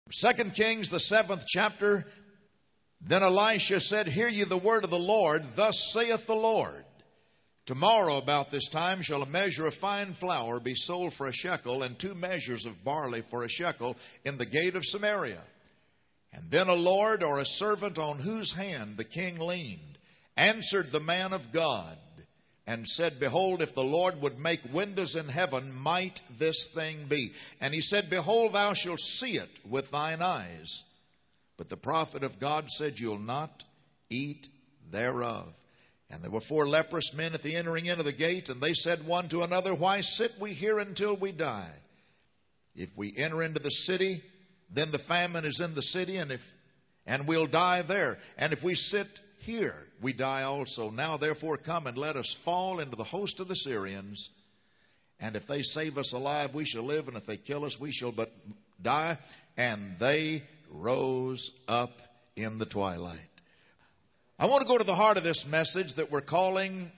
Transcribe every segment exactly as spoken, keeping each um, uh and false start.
Second Kings, the seventh chapter. Then Elisha said, Hear ye the word of the Lord. Thus saith the Lord, Tomorrow about this time shall a measure of fine flour be sold for a shekel, and two measures of barley for a shekel in the gate of Samaria. And then a lord or a servant on whose hand the king leaned answered the man of God and said, Behold, if the Lord would make windows in heaven, might this thing be? And he said, Behold, thou shalt see it with thine eyes. But the prophet of God said, You'll not eat thereof. And there were four leprous men at the entering in of the gate, and they said one to another, Why sit we here until we die? If we enter into the city, then the famine is in the city, and if and we'll die there. And if we sit here, we die also. Now therefore come and let us fall into the host of the Syrians. And if they save us alive, we shall live, and if they kill us, we shall but die. And they rose up in the twilight. I want to go to the heart of this message that we're calling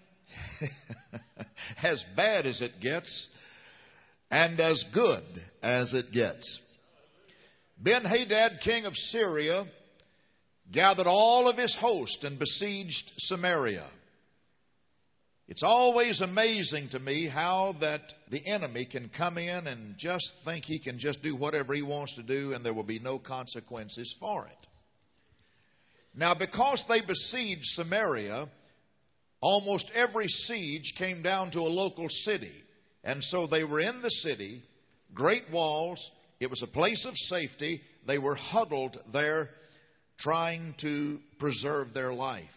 As Bad as It Gets and As Good as It Gets. Ben-Hadad, king of Syria, gathered all of his host and besieged Samaria. It's always amazing to me how that the enemy can come in and just think he can just do whatever he wants to do and there will be no consequences for it. Now, because they besieged Samaria, almost every siege came down to a local city. And so they were in the city, great walls. It was a place of safety. They were huddled there trying to preserve their life.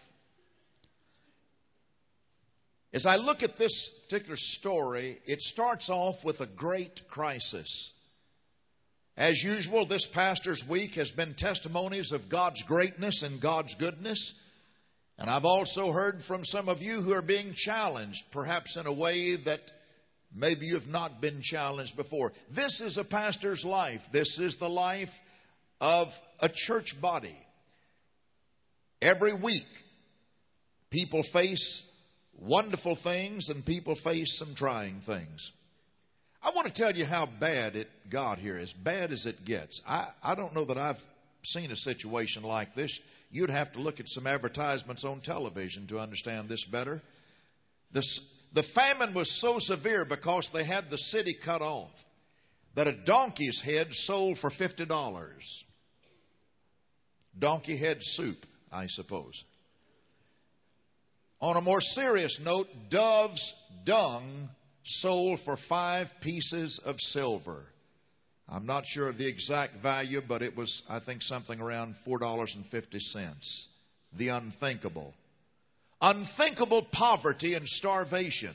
As I look at this particular story, it starts off with a great crisis. As usual, this pastor's week has been testimonies of God's greatness and God's goodness. And I've also heard from some of you who are being challenged, perhaps in a way that maybe you have not been challenged before. This is a pastor's life. This is the life of a church body. Every week, people face wonderful things and people face some trying things. I want to tell you how bad it got here, as bad as it gets. I, I don't know that I've seen a situation like this. You'd have to look at some advertisements on television to understand this better. This, the famine was so severe because they had the city cut off that a donkey's head sold for fifty dollars. Donkey head soup, I suppose. On a more serious note, dove's dung sold for five pieces of silver. I'm not sure of the exact value, but it was, I think, something around four dollars and fifty cents. The unthinkable. Unthinkable poverty and starvation.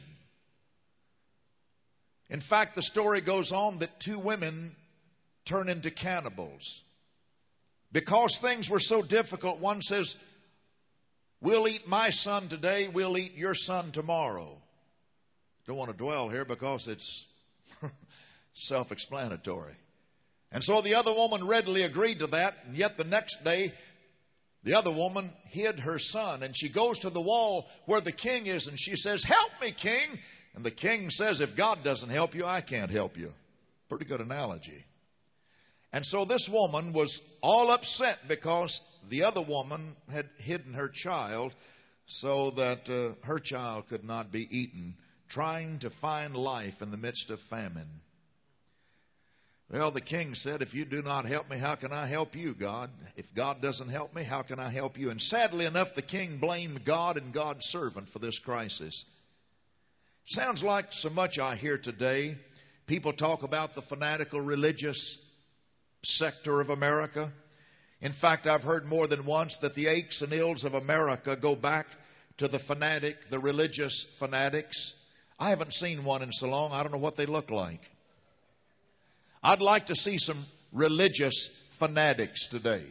In fact, the story goes on that two women turn into cannibals. Because things were so difficult, one says, We'll eat my son today, we'll eat your son tomorrow. Don't want to dwell here because it's self-explanatory. And so the other woman readily agreed to that. And yet the next day, the other woman hid her son. And she goes to the wall where the king is and she says, Help me, king. And the king says, If God doesn't help you, I can't help you. Pretty good analogy. And so this woman was all upset because the other woman had hidden her child so that uh, her child could not be eaten, trying to find life in the midst of famine. Well, the king said, If you do not help me, how can I help you, God? If God doesn't help me, how can I help you? And sadly enough, the king blamed God and God's servant for this crisis. Sounds like so much I hear today. People talk about the fanatical religious sector of America. In fact, I've heard more than once that the aches and ills of America go back to the fanatic, the religious fanatics. I haven't seen one in so long, I don't know what they look like. I'd like to see some religious fanatics today.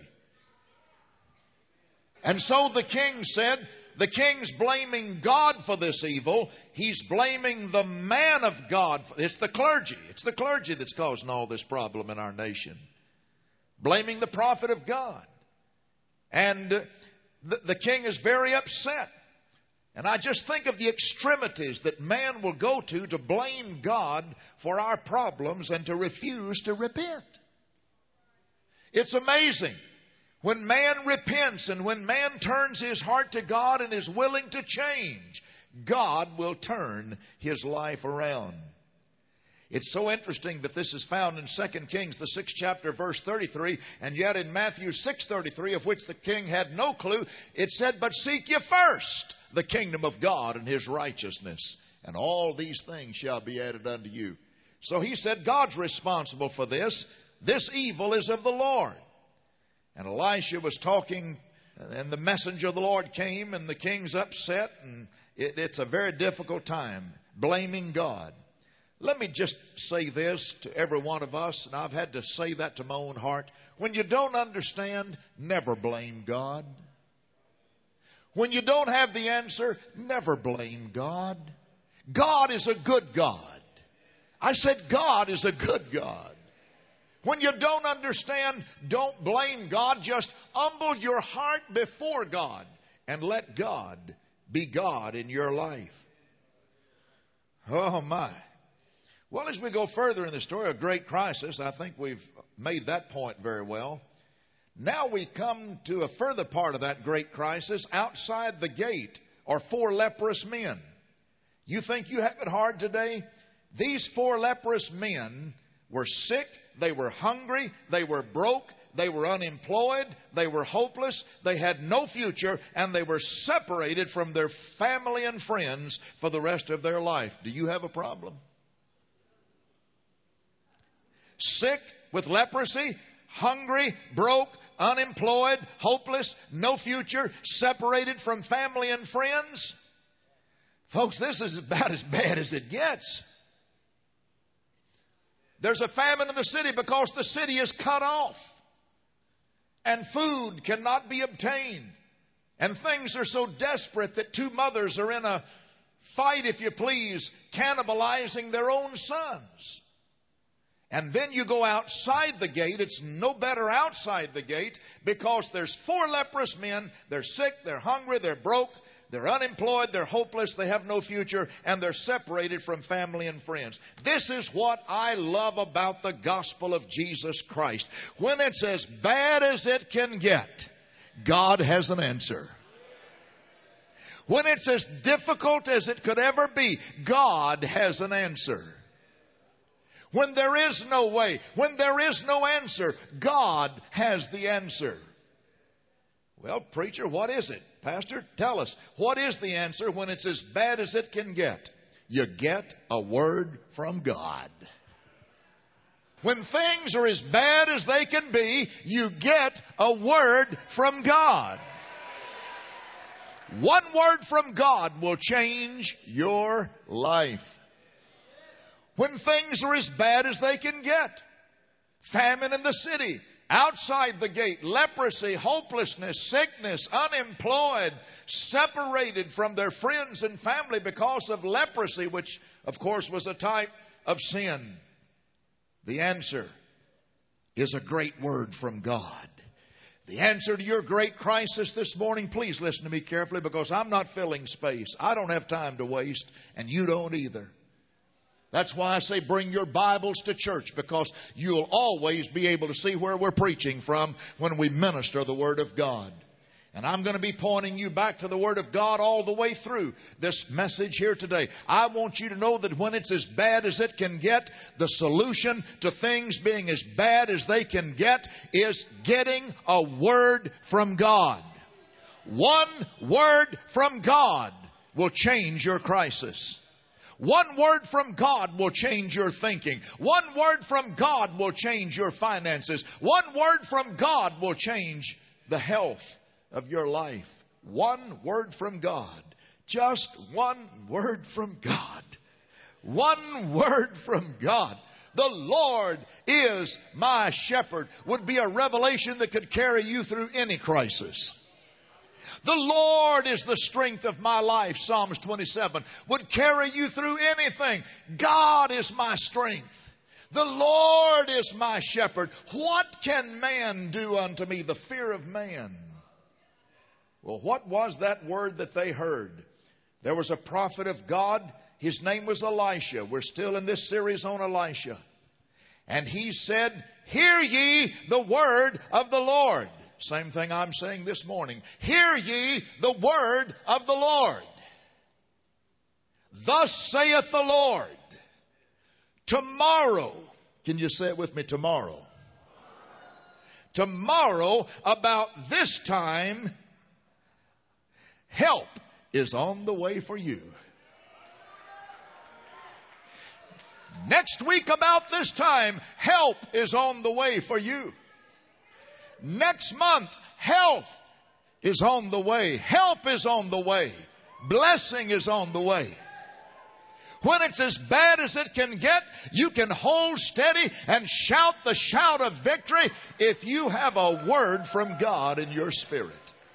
And so the king said, the king's blaming God for this evil. He's blaming the man of God. It's the clergy. It's the clergy that's causing all this problem in our nation. Blaming the prophet of God. And the, the king is very upset. And I just think of the extremities that man will go to to blame God for our problems and to refuse to repent. It's amazing. When man repents and when man turns his heart to God and is willing to change, God will turn his life around. It's so interesting that this is found in Second Kings, the sixth chapter, verse thirty-three, and yet in Matthew six thirty-three, of which the king had no clue, it said, "But seek ye first the kingdom of God and his righteousness, and all these things shall be added unto you." So he said, God's responsible for this. This evil is of the Lord. And Elisha was talking, and the messenger of the Lord came, and the king's upset, and it, it's a very difficult time, blaming God. Let me just say this to every one of us, and I've had to say that to my own heart. When you don't understand, never blame God. When you don't have the answer, never blame God. God is a good God. I said God is a good God. When you don't understand, don't blame God. Just humble your heart before God and let God be God in your life. Oh my. Well, as we go further in the story, a great crisis, I think we've made that point very well. Now we come to a further part of that great crisis. Outside the gate are four leprous men. You think you have it hard today? These four leprous men were sick, they were hungry, they were broke, they were unemployed, they were hopeless, they had no future, and they were separated from their family and friends for the rest of their life. Do you have a problem? Sick with leprosy, hungry, broke, unemployed, hopeless, no future, separated from family and friends? Folks, this is about as bad as it gets. There's a famine in the city because the city is cut off. And food cannot be obtained. And things are so desperate that two mothers are in a fight, if you please, cannibalizing their own sons. And then you go outside the gate. It's no better outside the gate because there's four leprous men. They're sick, they're hungry, they're broke, they're unemployed, they're hopeless, they have no future, and they're separated from family and friends. This is what I love about the gospel of Jesus Christ. When it's as bad as it can get, God has an answer. When it's as difficult as it could ever be, God has an answer. When there is no way, when there is no answer, God has the answer. Well, preacher, what is it? Pastor, tell us. What is the answer when it's as bad as it can get? You get a word from God. When things are as bad as they can be, you get a word from God. One word from God will change your life. When things are as bad as they can get. Famine in the city, outside the gate, leprosy, hopelessness, sickness, unemployed, separated from their friends and family because of leprosy, which of course was a type of sin. The answer is a great word from God. The answer to your great crisis this morning, please listen to me carefully because I'm not filling space. I don't have time to waste, and you don't either. That's why I say bring your Bibles to church, because you'll always be able to see where we're preaching from when we minister the Word of God. And I'm going to be pointing you back to the Word of God all the way through this message here today. I want you to know that when it's as bad as it can get, the solution to things being as bad as they can get is getting a word from God. One word from God will change your crisis. One word from God will change your thinking. One word from God will change your finances. One word from God will change the health of your life. One word from God. Just one word from God. One word from God. The Lord is my shepherd would be a revelation that could carry you through any crisis. The Lord is the strength of my life, Psalms twenty-seven, would carry you through anything. God is my strength. The Lord is my shepherd. What can man do unto me? The fear of man. Well, what was that word that they heard? There was a prophet of God. His name was Elisha. We're still in this series on Elisha. And he said, hear ye the word of the Lord. Same thing I'm saying this morning. Hear ye the word of the Lord. Thus saith the Lord. Tomorrow, can you say it with me? Tomorrow. Tomorrow, about this time, help is on the way for you. Next week about this time, help is on the way for you. Next month, health is on the way. Help is on the way. Blessing is on the way. When it's as bad as it can get, you can hold steady and shout the shout of victory if you have a word from God in your spirit.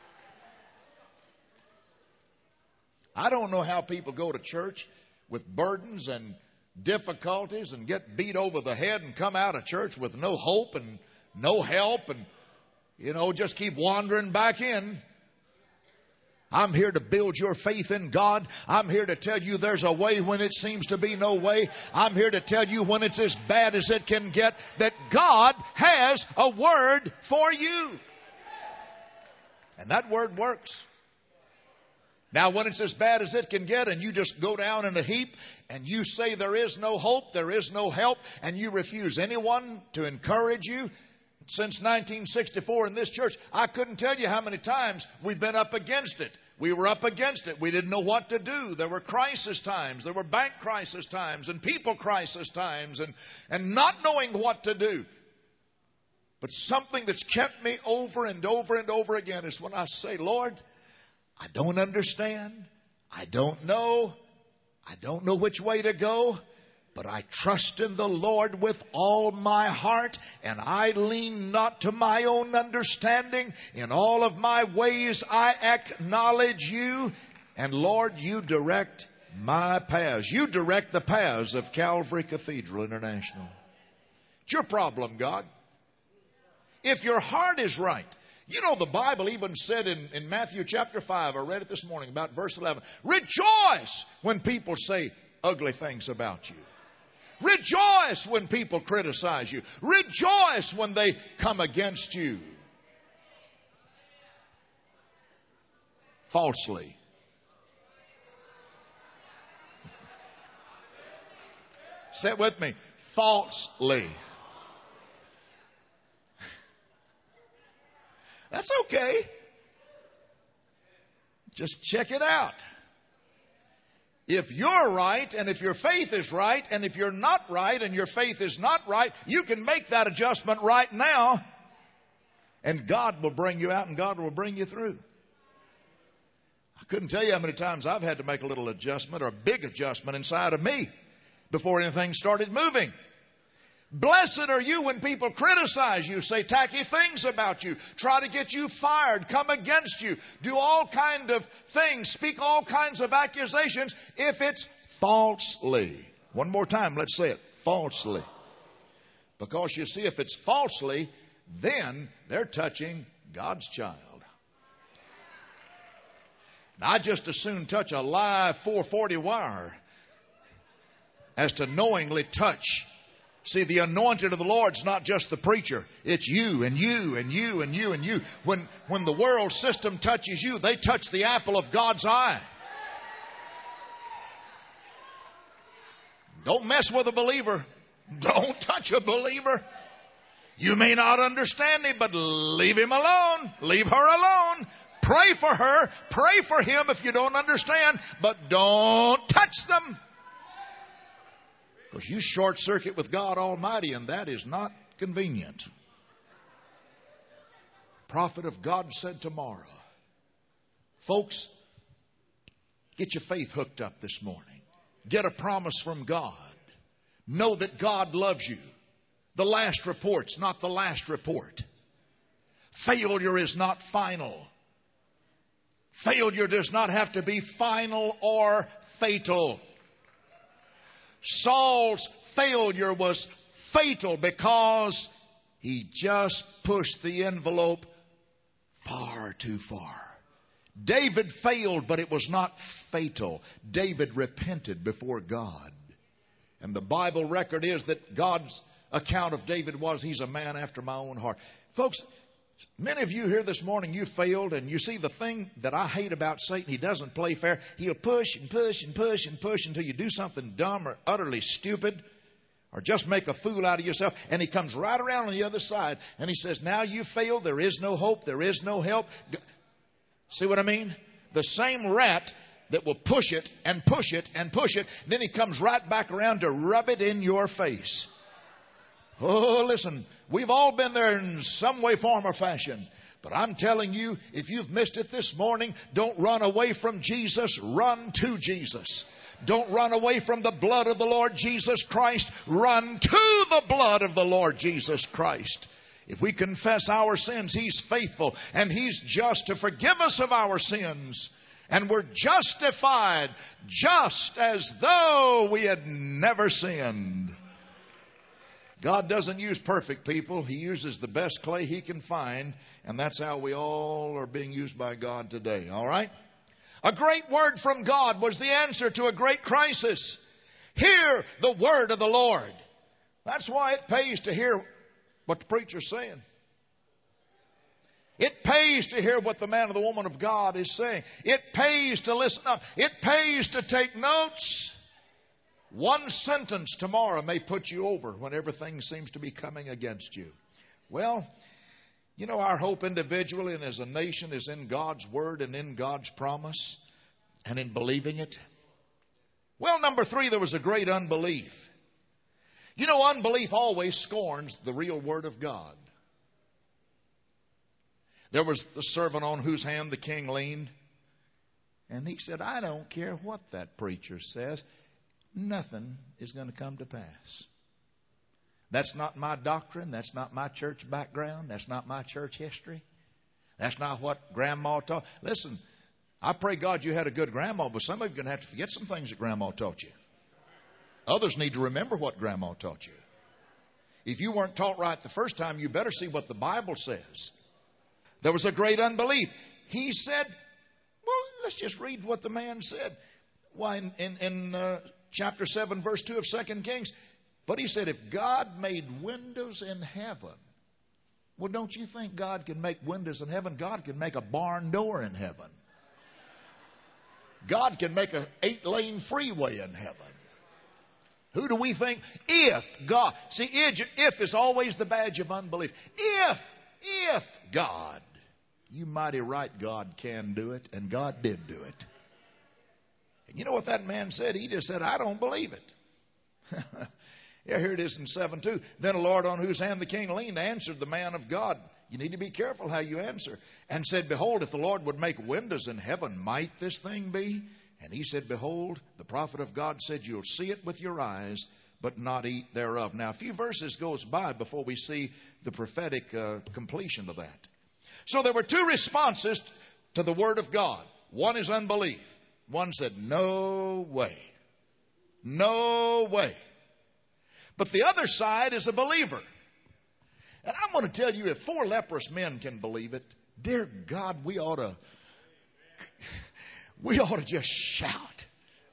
I don't know how people go to church with burdens and difficulties and get beat over the head and come out of church with no hope and no help and, you know, just keep wandering back in. I'm here to build your faith in God. I'm here to tell you there's a way when it seems to be no way. I'm here to tell you when it's as bad as it can get that God has a word for you. And that word works. Now, when it's as bad as it can get and you just go down in a heap and you say there is no hope, there is no help, and you refuse anyone to encourage you, since nineteen sixty-four in this church, I couldn't tell you how many times we've been up against it. We were up against it. We didn't know what to do. There were crisis times. There were bank crisis times and people crisis times and, and not knowing what to do. But something that's kept me over and over and over again is when I say, Lord, I don't understand. I don't know. I don't know which way to go. But I trust in the Lord with all my heart, and I lean not to my own understanding. In all of my ways I acknowledge you, and Lord, you direct my paths. You direct the paths of Calvary Cathedral International. It's your problem, God. If your heart is right. You know, the Bible even said in, in Matthew chapter five, I read it this morning, about verse eleven, rejoice when people say ugly things about you. Rejoice when people criticize you. Rejoice when they come against you. Falsely. Say it with me. Falsely. That's okay. Just check it out. If you're right, and if your faith is right, and if you're not right, and your faith is not right, you can make that adjustment right now, and God will bring you out, and God will bring you through. I couldn't tell you how many times I've had to make a little adjustment, or a big adjustment inside of me, before anything started moving. Blessed are you when people criticize you, say tacky things about you, try to get you fired, come against you, do all kinds of things, speak all kinds of accusations, if it's falsely. One more time, let's say it, falsely. Because you see, if it's falsely, then they're touching God's child. Now, I just as soon touch a live four forty wire as to knowingly touch. See, the anointed of the Lord's not just the preacher. It's you and you and you and you and you. When, when the world system touches you, they touch the apple of God's eye. Don't mess with a believer. Don't touch a believer. You may not understand him, but leave him alone. Leave her alone. Pray for her. Pray for him if you don't understand, but don't touch them. Because you short circuit with God Almighty, and that is not convenient. Prophet of God said tomorrow. Folks, get your faith hooked up this morning. Get a promise from God. Know that God loves you. The last report's not the last report. Failure is not final. Failure does not have to be final or fatal. Saul's failure was fatal because he just pushed the envelope far too far. David failed, but it was not fatal. David repented before God. And the Bible record is that God's account of David was, he's a man after my own heart. Folks, many of you here this morning, you failed, and you see the thing that I hate about Satan, he doesn't play fair. He'll push and push and push and push until you do something dumb or utterly stupid or just make a fool out of yourself, and he comes right around on the other side and he says, now you failed, there is no hope, there is no help. See what I mean? The same rat that will push it and push it and push it, then he comes right back around to rub it in your face. Oh, listen, we've all been there in some way, form, or fashion. But I'm telling you, if you've missed it this morning, don't run away from Jesus, run to Jesus. Don't run away from the blood of the Lord Jesus Christ, run to the blood of the Lord Jesus Christ. If we confess our sins, He's faithful and He's just to forgive us of our sins. And we're justified just as though we had never sinned. God doesn't use perfect people. He uses the best clay He can find. And that's how we all are being used by God today. All right? A great word from God was the answer to a great crisis. Hear the word of the Lord. That's why it pays to hear what the preacher's saying. It pays to hear what the man or the woman of God is saying. It pays to listen up. It pays to take notes. One sentence tomorrow may put you over when everything seems to be coming against you. Well, you know, our hope individually and as a nation is in God's word and in God's promise and in believing it. Well, number three, there was a great unbelief. You know, unbelief always scorns the real word of God. There was the servant on whose hand the king leaned. And he said, I don't care what that preacher says. Nothing is going to come to pass. That's not my doctrine. That's not my church background. That's not my church history. That's not what grandma taught. Listen, I pray God you had a good grandma, but some of you are going to have to forget some things that grandma taught you. Others need to remember what grandma taught you. If you weren't taught right the first time, you better see what the Bible says. There was a great unbelief. He said, well, let's just read what the man said. Why, in, in, in uh, chapter seven, verse two of Second Kings, but he said, if God made windows in heaven, well, don't you think God can make windows in heaven? God can make a barn door in heaven. God can make an eight-lane freeway in heaven. Who do we think? If God, see, if is always the badge of unbelief. If, if God, you mighty right God can do it, and God did do it. And you know what that man said? He just said, I don't believe it. Yeah, here it is in seven two. Then the Lord on whose hand the king leaned answered the man of God. You need to be careful how you answer. And said, behold, if the Lord would make windows in heaven, might this thing be? And he said, behold, the prophet of God said, you'll see it with your eyes, but not eat thereof. Now, a few verses goes by before we see the prophetic uh, completion of that. So there were two responses to the word of God. One is unbelief. One said, no way. No way. But the other side is a believer. And I'm going to tell you, if four leprous men can believe it, dear God, we ought to, we ought to just shout.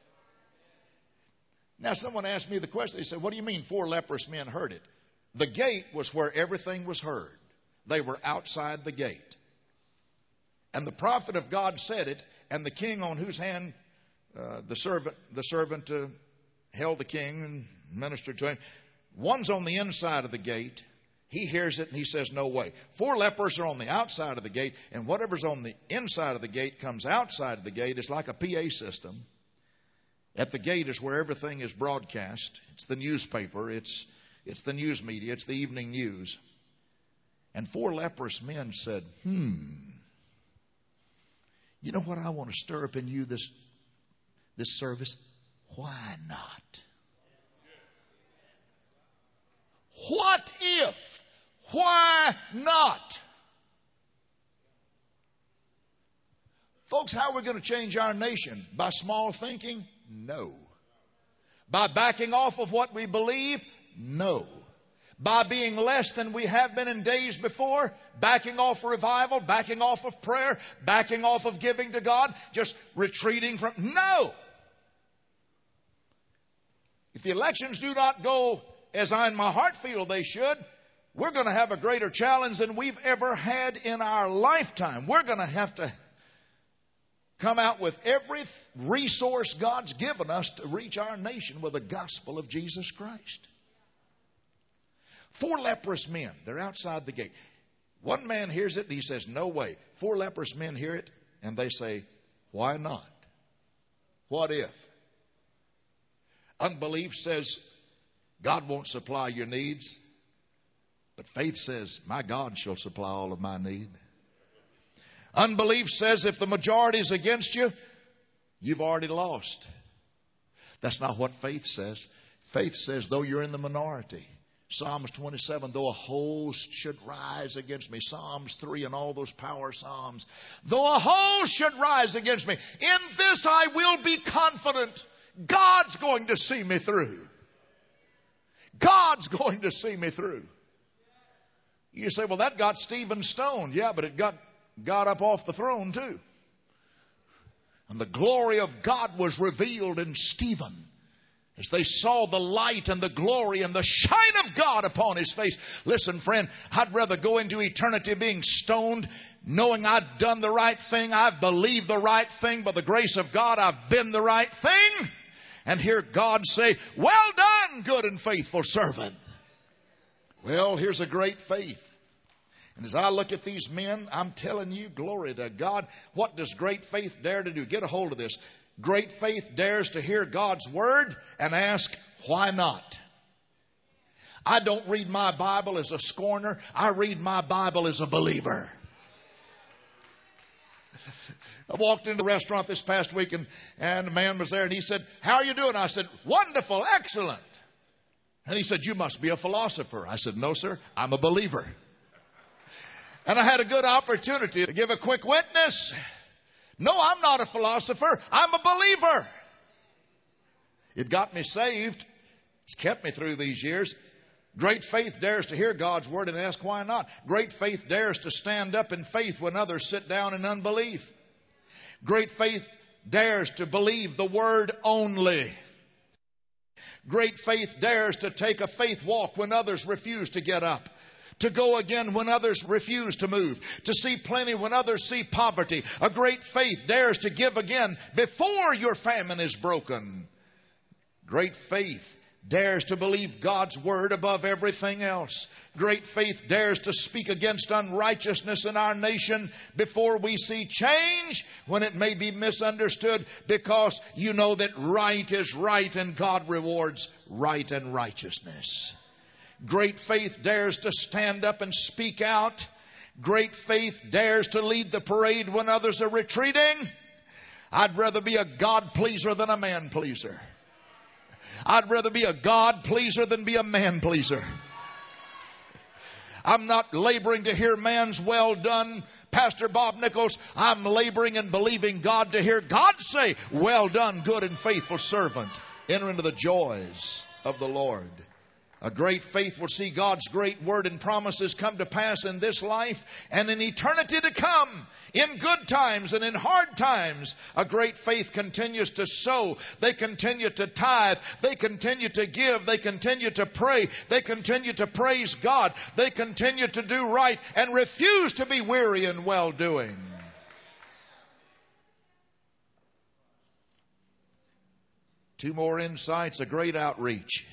Now, someone asked me the question. They said, what do you mean four leprous men heard it? The gate was where everything was heard. They were outside the gate. And the prophet of God said it, and the king on whose hand uh, the servant, the servant uh, held the king and ministered to him. One's on the inside of the gate. He hears it and he says, no way. Four lepers are on the outside of the gate, and whatever's on the inside of the gate comes outside of the gate. It's like a P A system. At the gate is where everything is broadcast. It's the newspaper. It's, it's the news media. It's the evening news. And four leprous men said, hmm, you know what I want to stir up in you this, this service? Why not? What if? Why not? Folks, how are we going to change our nation? By small thinking? No. By backing off of what we believe? No. By being less than we have been in days before? Backing off revival? Backing off of prayer? Backing off of giving to God? Just retreating from? No. If the elections do not go as I in my heart feel they should, we're going to have a greater challenge than we've ever had in our lifetime. We're going to have to come out with every resource God's given us to reach our nation with the gospel of Jesus Christ. Four leprous men, they're outside the gate. One man hears it and he says, no way. Four leprous men hear it and they say, why not? What if? Unbelief says, God won't supply your needs. But faith says, my God shall supply all of my need. Unbelief says, if the majority is against you, you've already lost. That's not what faith says. Faith says, though you're in the minority. Psalms twenty-seven, though a host should rise against me. Psalms three and all those power psalms. Though a host should rise against me, in this I will be confident. God's going to see me through. God's going to see me through. You say, well, that got Stephen stoned. Yeah, but it got God up off the throne too. And the glory of God was revealed in Stephen as they saw the light and the glory and the shine of God upon his face. Listen, friend, I'd rather go into eternity being stoned, knowing I've done the right thing, I've believed the right thing, by the grace of God, I've been the right thing, and hear God say, well done, good and faithful servant. Well, here's a great faith. And as I look at these men, I'm telling you, glory to God. What does great faith dare to do? Get a hold of this. Great faith dares to hear God's word and ask, why not? I don't read my Bible as a scorner. I read my Bible as a believer. I walked into a restaurant this past week and, and a man was there and he said, how are you doing? I said, wonderful, excellent. And he said, you must be a philosopher. I said, no, sir, I'm a believer. And I had a good opportunity to give a quick witness. No, I'm not a philosopher. I'm a believer. It got me saved. It's kept me through these years. Great faith dares to hear God's word and ask why not. Great faith dares to stand up in faith when others sit down in unbelief. Great faith dares to believe the word only. Great faith dares to take a faith walk when others refuse to get up. To go again when others refuse to move. To see plenty when others see poverty. A great faith dares to give again before your famine is broken. Great faith dares to believe God's word above everything else. Great faith dares to speak against unrighteousness in our nation before we see change when it may be misunderstood, because you know that right is right and God rewards right and righteousness. Great faith dares to stand up and speak out. Great faith dares to lead the parade when others are retreating. I'd rather be a God pleaser than a man pleaser. I'd rather be a God pleaser than be a man pleaser. I'm not laboring to hear man's well done, Pastor Bob Nichols. I'm laboring and believing God to hear God say, well done, good and faithful servant. Enter into the joys of the Lord. A great faith will see God's great word and promises come to pass in this life and in eternity to come. In good times and in hard times, a great faith continues to sow. They continue to tithe. They continue to give. They continue to pray. They continue to praise God. They continue to do right and refuse to be weary in well-doing. Two more insights, a great outreach.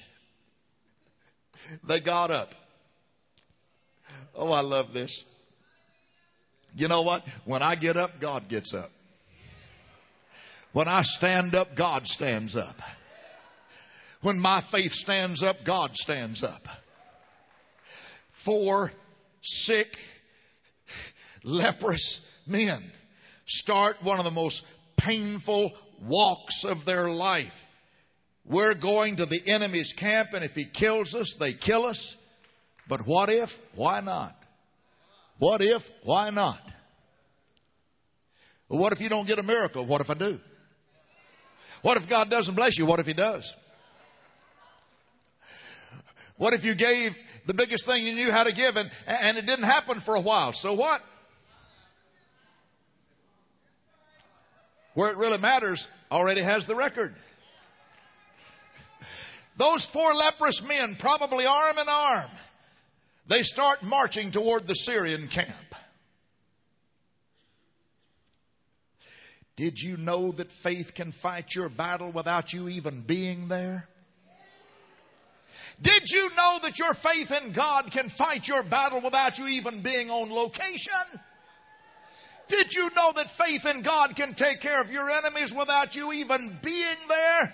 They got up. Oh, I love this. You know what? When I get up, God gets up. When I stand up, God stands up. When my faith stands up, God stands up. Four sick, leprous men start one of the most painful walks of their life. We're going to the enemy's camp, and if he kills us, they kill us. But what if? Why not? What if? Why not? Well, what if you don't get a miracle? What if I do? What if God doesn't bless you? What if he does? What if you gave the biggest thing you knew how to give and, and it didn't happen for a while? So what? Where it really matters already has the record. Those four leprous men, probably arm in arm, they start marching toward the Syrian camp. Did you know that faith can fight your battle without you even being there? Did you know that your faith in God can fight your battle without you even being on location? Did you know that faith in God can take care of your enemies without you even being there?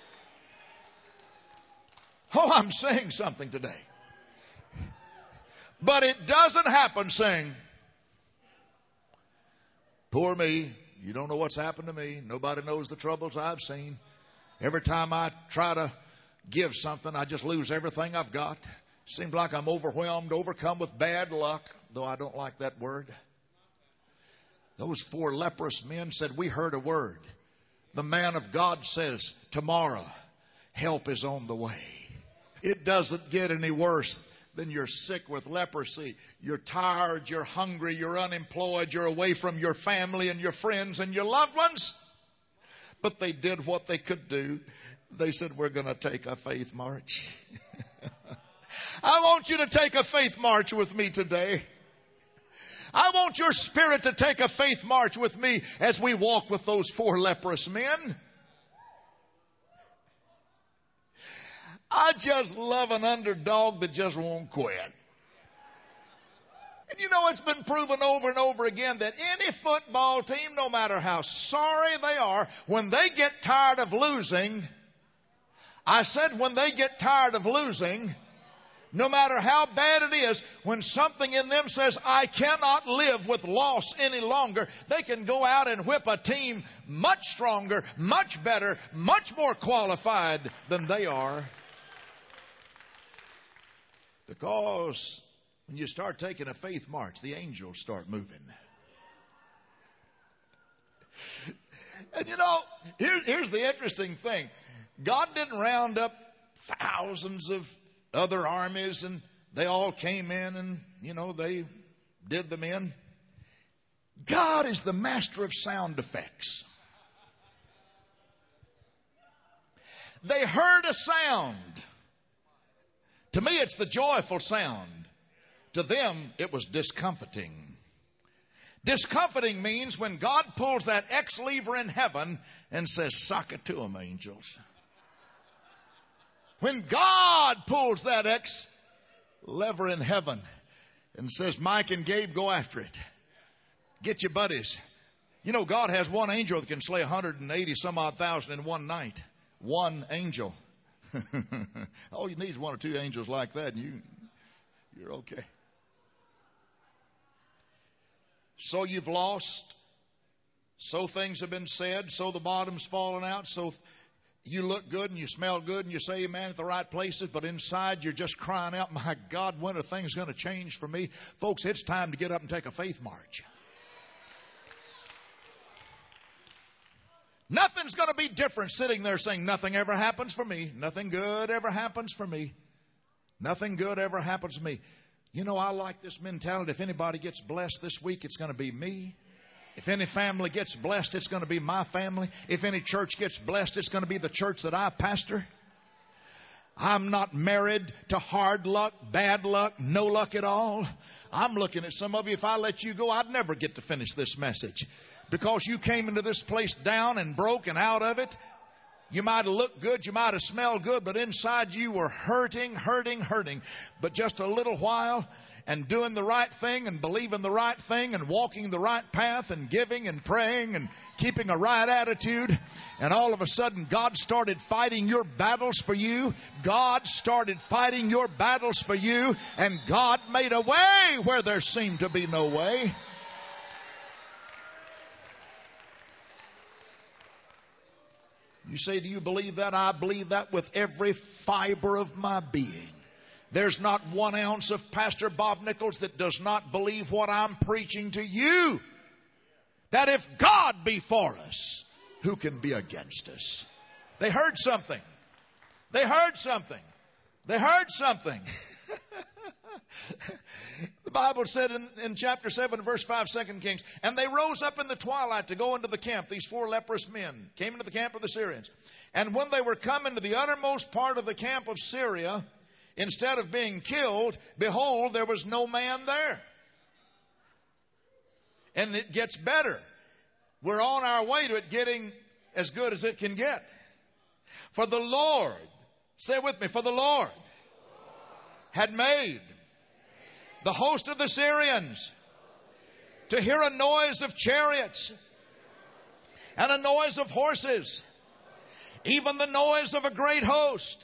Oh, I'm saying something today. But it doesn't happen saying, poor me, you don't know what's happened to me. Nobody knows the troubles I've seen. Every time I try to give something, I just lose everything I've got. Seems like I'm overwhelmed, overcome with bad luck, though I don't like that word. Those four leprous men said, we heard a word. The man of God says, tomorrow, help is on the way. It doesn't get any worse than you're sick with leprosy. You're tired, you're hungry, you're unemployed, you're away from your family and your friends and your loved ones. But they did what they could do. They said, we're going to take a faith march. I want you to take a faith march with me today. I want your spirit to take a faith march with me as we walk with those four leprous men. I just love an underdog that just won't quit. And you know, it's been proven over and over again that any football team, no matter how sorry they are, when they get tired of losing, I said when they get tired of losing, no matter how bad it is, when something in them says, I cannot live with loss any longer, they can go out and whip a team much stronger, much better, much more qualified than they are. Because when you start taking a faith march, the angels start moving. And you know, here, here's the interesting thing. God didn't round up thousands of other armies and they all came in and, you know, they did them in. God is the master of sound effects. They heard a sound. To me, it's the joyful sound. To them, it was discomforting. Discomforting means when God pulls that X lever in heaven and says, sock it to them, angels. When God pulls that X lever in heaven and says, Mike and Gabe, go after it. Get your buddies. You know, God has one angel that can slay one hundred eighty some odd thousand in one night. One angel. All you need is one or two angels like that and you, you're okay. So you've lost. So things have been said. So the bottom's fallen out. So you look good and you smell good and you say amen at the right places. But inside you're just crying out, my God, when are things going to change for me? Folks, it's time to get up and take a faith march. Nothing's going to be different sitting there saying nothing ever happens for me. Nothing good ever happens for me. Nothing good ever happens to me. You know, I like this mentality. If anybody gets blessed this week, it's going to be me. If any family gets blessed, it's going to be my family. If any church gets blessed, it's going to be the church that I pastor. I'm not married to hard luck, bad luck, no luck at all. I'm looking at some of you. If I let you go, I'd never get to finish this message. Because you came into this place down and broke and out of it. You might have looked good, you might have smelled good, but inside you were hurting, hurting, hurting. But just a little while and doing the right thing and believing the right thing and walking the right path and giving and praying and keeping a right attitude. And all of a sudden God started fighting your battles for you. God started fighting your battles for you. And God made a way where there seemed to be no way. You say, do you believe that? I believe that with every fiber of my being. There's not one ounce of Pastor Bob Nichols that does not believe what I'm preaching to you. That if God be for us, who can be against us? They heard something. They heard something. They heard something. The Bible said in, in chapter seven, verse five, Second Kings, and they rose up in the twilight to go into the camp. These four leprous men came into the camp of the Syrians. And when they were coming to the uttermost part of the camp of Syria, instead of being killed, behold, there was no man there. And it gets better. We're on our way to it getting as good as it can get. For the Lord, say it with me, for the Lord had made the host of the Syrians to hear a noise of chariots and a noise of horses, even the noise of a great host.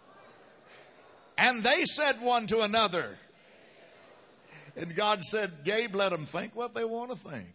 And they said one to another. And God said, Gabe, let them think what they want to think.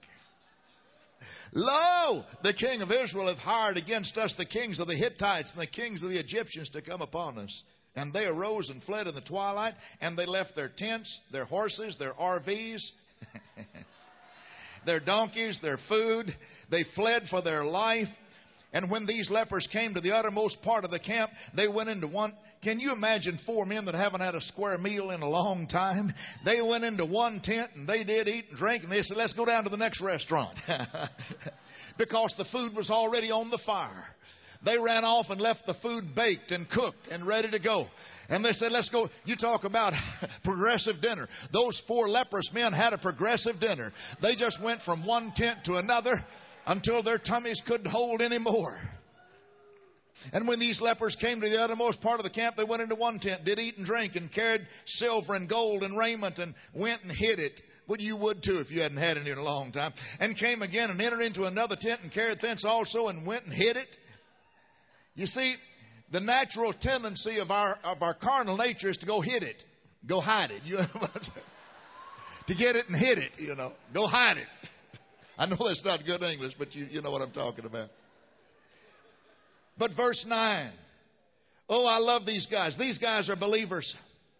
Lo, the king of Israel hath hired against us the kings of the Hittites and the kings of the Egyptians to come upon us. And they arose and fled in the twilight, and they left their tents, their horses, their R Vs, their donkeys, their food. They fled for their life. And when these lepers came to the uttermost part of the camp, they went into one. Can you imagine four men that haven't had a square meal in a long time? They went into one tent and they did eat and drink, and they said, let's go down to the next restaurant. Because the food was already on the fire. They ran off and left the food baked and cooked and ready to go. And they said, let's go. You talk about progressive dinner. Those four leprous men had a progressive dinner. They just went from one tent to another until their tummies couldn't hold any more. And when these lepers came to the uttermost part of the camp, they went into one tent, did eat and drink, and carried silver and gold and raiment, and went and hid it. Well, you would too if you hadn't had it in a long time. And came again and entered into another tent and carried thence also and went and hid it. You see, the natural tendency of our of our carnal nature is to go hid it. Go hide it. You know, to get it and hid it, you know. Go hide it. I know that's not good English, but you, you know what I'm talking about. But verse nine. Oh, I love these guys. These guys are believers.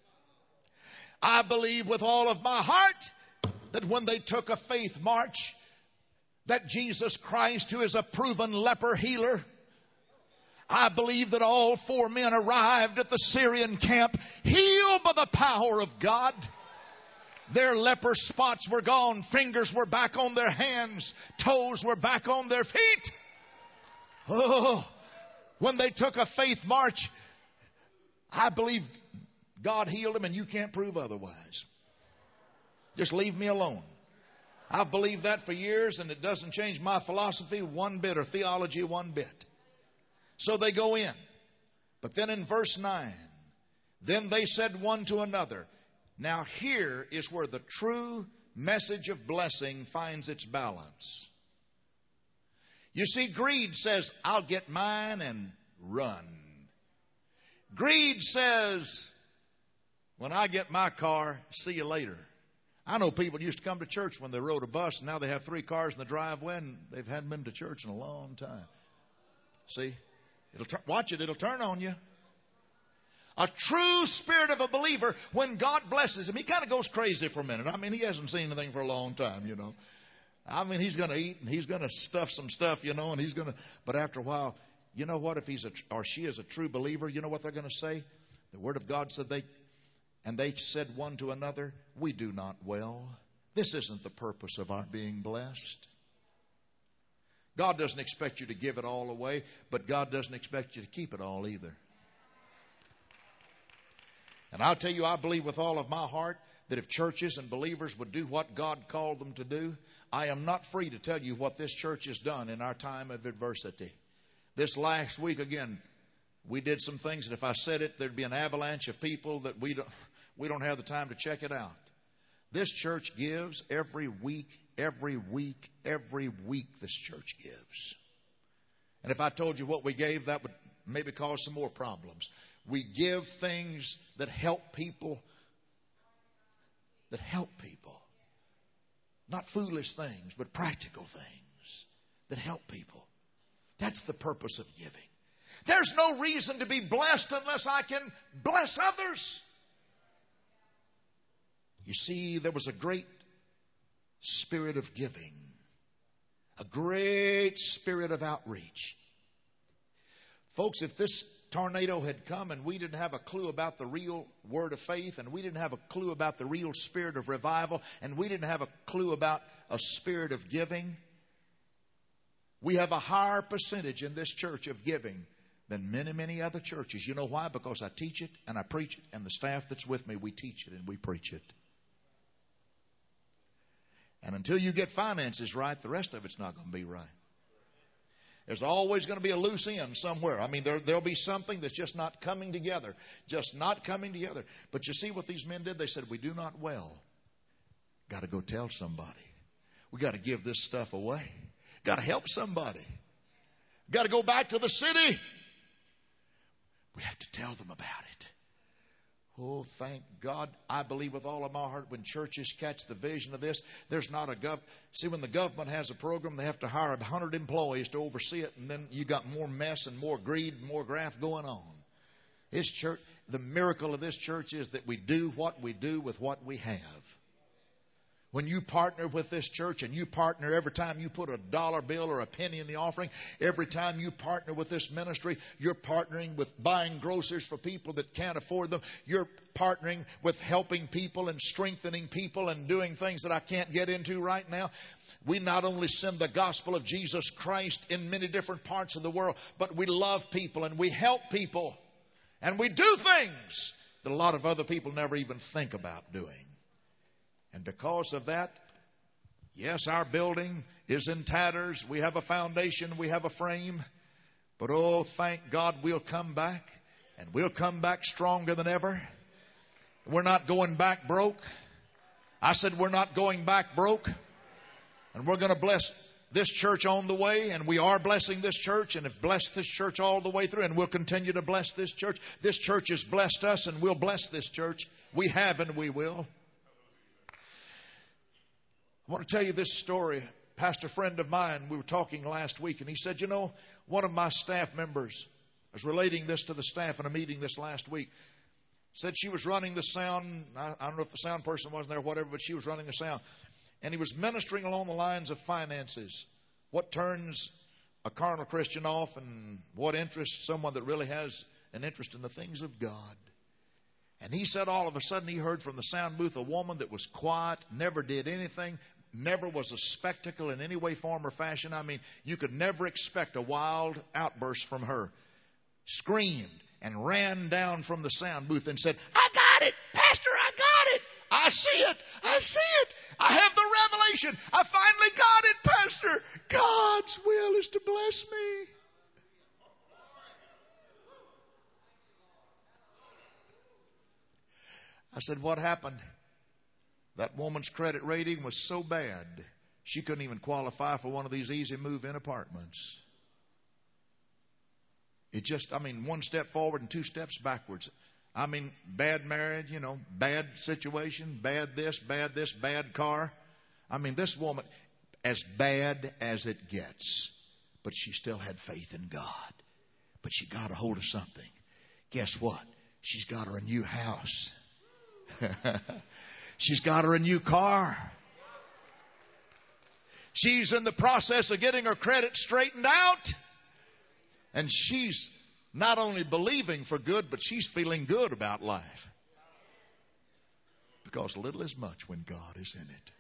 I believe with all of my heart that when they took a faith march, that Jesus Christ, who is a proven leper healer, I believe that all four men arrived at the Syrian camp healed by the power of God. Their leper spots were gone. Fingers were back on their hands. Toes were back on their feet. Oh, when they took a faith march, I believe God healed them, and you can't prove otherwise. Just leave me alone. I've believed that for years, and it doesn't change my philosophy one bit, or theology one bit. So they go in. But then in verse nine, then they said one to another. Now here is where the true message of blessing finds its balance. You see, greed says, I'll get mine and run. Greed says, when I get my car, see you later. I know people used to come to church when they rode a bus, and now they have three cars in the driveway, and they hadn't been to church in a long time. See? It'll t- watch it, it'll turn on you. A true spirit of a believer, when God blesses him, he kind of goes crazy for a minute. I mean, he hasn't seen anything for a long time, you know. I mean, he's going to eat and he's going to stuff some stuff, you know, and he's going to, but after a while, you know what, if he's a, or she is a true believer, you know what they're going to say? The Word of God said they, and they said one to another, we do not well. This isn't the purpose of our being blessed. God doesn't expect you to give it all away, but God doesn't expect you to keep it all either. And I'll tell you, I believe with all of my heart that if churches and believers would do what God called them to do, I am not free to tell you what this church has done in our time of adversity. This last week, again, we did some things, and if I said it, there'd be an avalanche of people that we don't, we don't have the time to check it out. This church gives every week, every week, every week this church gives. And if I told you what we gave, that would maybe cause some more problems. We give things that help people, that help people. Not foolish things, but practical things that help people. That's the purpose of giving. There's no reason to be blessed unless I can bless others. You see, there was a great spirit of giving, a great spirit of outreach. Folks, if this tornado had come and we didn't have a clue about the real word of faith, and we didn't have a clue about the real spirit of revival, and we didn't have a clue about a spirit of giving, we have a higher percentage in this church of giving than many, many other churches. You know why? Because I teach it and I preach it, and the staff that's with me, we teach it and we preach it. And until you get finances right, the rest of it's not going to be right. There's always going to be a loose end somewhere. I mean, there, there'll be something that's just not coming together. Just not coming together. But you see what these men did? They said, we do not well. Got to go tell somebody. We got to give this stuff away. Got to help somebody. Got to go back to the city. We have to tell them about it. Oh, thank God. I believe with all of my heart when churches catch the vision of this, there's not a gov. See, when the government has a program, they have to hire a hundred employees to oversee it, and then you got more mess and more greed and more graft going on. This church, the miracle of this church is that we do what we do with what we have. When you partner with this church, and you partner every time you put a dollar bill or a penny in the offering, every time you partner with this ministry, you're partnering with buying groceries for people that can't afford them. You're partnering with helping people and strengthening people and doing things that I can't get into right now. We not only send the gospel of Jesus Christ in many different parts of the world, but we love people and we help people. And we do things that a lot of other people never even think about doing. And because of that, yes, our building is in tatters. We have a foundation. We have a frame. But oh, thank God we'll come back. And we'll come back stronger than ever. We're not going back broke. I said we're not going back broke. And we're going to bless this church on the way. And we are blessing this church and have blessed this church all the way through. And we'll continue to bless this church. This church has blessed us and we'll bless this church. We have and we will. I want to tell you this story. Pastor friend of mine, we were talking last week, and he said, you know, one of my staff members, I was relating this to the staff in a meeting this last week, said she was running the sound. I, I don't know if the sound person wasn't there or whatever, but she was running the sound. And he was ministering along the lines of finances. What turns a carnal Christian off and what interests someone that really has an interest in the things of God. And he said all of a sudden he heard from the sound booth a woman that was quiet, never did anything, never was a spectacle in any way, form, or fashion. I mean, you could never expect a wild outburst from her. Screamed and ran down from the sound booth and said, I got it, Pastor, I got it. I see it. I see it. I have the revelation. I finally got it, Pastor. God's will is to bless me. I said, what happened? That woman's credit rating was so bad, she couldn't even qualify for one of these easy move-in apartments. It just, I mean, one step forward and two steps backwards. I mean, bad marriage, you know, bad situation, bad this, bad this, bad car. I mean, this woman, as bad as it gets, but she still had faith in God. But she got a hold of something. Guess what? She's got her a new house. She's got her a new car. She's in the process of getting her credit straightened out. And she's not only believing for good, but she's feeling good about life. Because little is much when God is in it.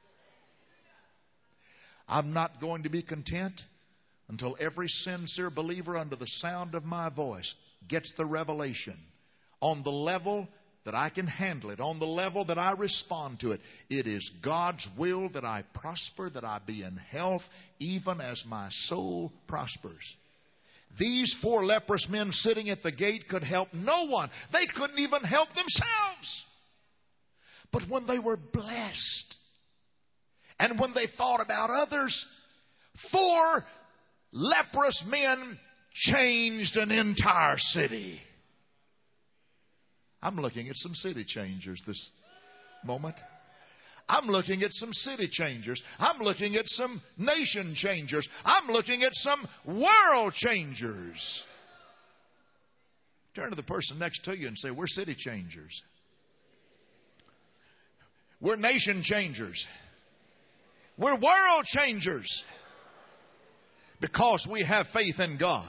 I'm not going to be content until every sincere believer under the sound of my voice gets the revelation on the level that I can handle it, on the level that I respond to it. It is God's will that I prosper, that I be in health, even as my soul prospers. These four leprous men sitting at the gate could help no one. They couldn't even help themselves. But when they were blessed, and when they thought about others, four leprous men changed an entire city. I'm looking at some city changers this moment. I'm looking at some city changers. I'm looking at some nation changers. I'm looking at some world changers. Turn to the person next to you and say, we're city changers. We're nation changers. We're world changers. Because we have faith in God.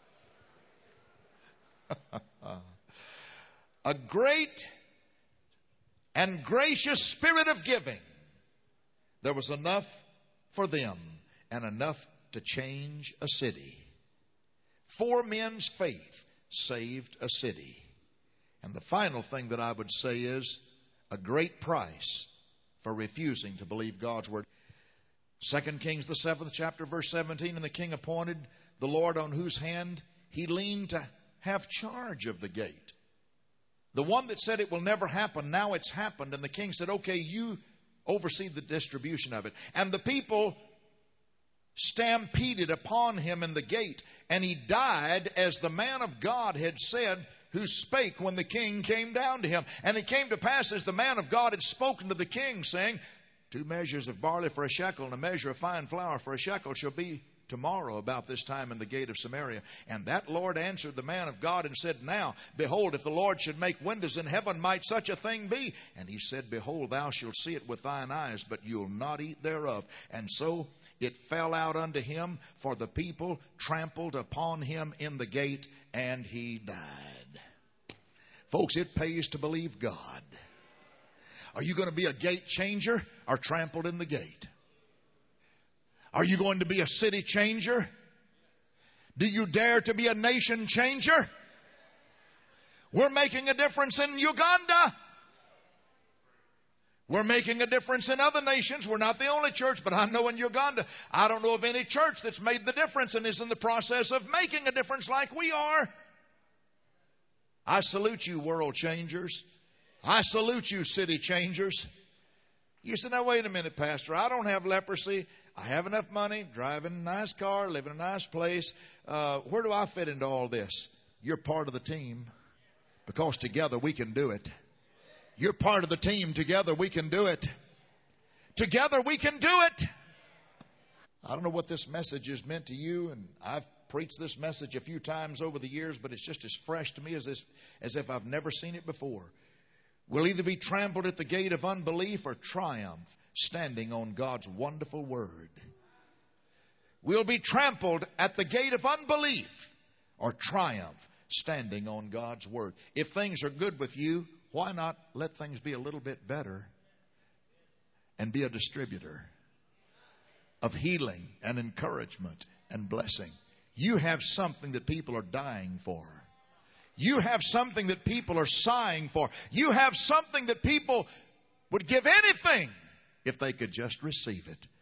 A great and gracious spirit of giving. There was enough for them and enough to change a city. Four men's faith saved a city. And the final thing that I would say is a great price for refusing to believe God's word. Second Kings, the seventh chapter, verse seventeen, and the king appointed the Lord on whose hand he leaned to have charge of the gate. The one that said it will never happen, now it's happened. And the king said, okay, you oversee the distribution of it. And the people stampeded upon him in the gate, and he died as the man of God had said, who spake when the king came down to him. And it came to pass, as the man of God had spoken to the king, saying, two measures of barley for a shekel, and a measure of fine flour for a shekel shall be tomorrow about this time in the gate of Samaria. And that Lord answered the man of God and said, now, behold, if the Lord should make windows in heaven, might such a thing be? And he said, behold, thou shalt see it with thine eyes, but you'll not eat thereof. And so it fell out unto him, for the people trampled upon him in the gate, and he died. Folks, it pays to believe God. Are you going to be a gate changer or trampled in the gate? Are you going to be a city changer? Do you dare to be a nation changer? We're making a difference in Uganda. We're making a difference in other nations. We're not the only church, but I know in Uganda, I don't know of any church that's made the difference and is in the process of making a difference like we are. I salute you, world changers. I salute you, city changers. You say, now wait a minute, Pastor. I don't have leprosy. I have enough money, driving a nice car, living in a nice place. Uh, where do I fit into all this? You're part of the team, because together we can do it. You're part of the team. Together we can do it. Together we can do it. I don't know what this message has meant to you, and I've preached this message a few times over the years, but it's just as fresh to me as, this, as if I've never seen it before. We'll either be trampled at the gate of unbelief or triumph standing on God's wonderful word. We'll be trampled at the gate of unbelief or triumph standing on God's word. If things are good with you, why not let things be a little bit better and be a distributor of healing and encouragement and blessing? You have something that people are dying for. You have something that people are sighing for. You have something that people would give anything if they could just receive it.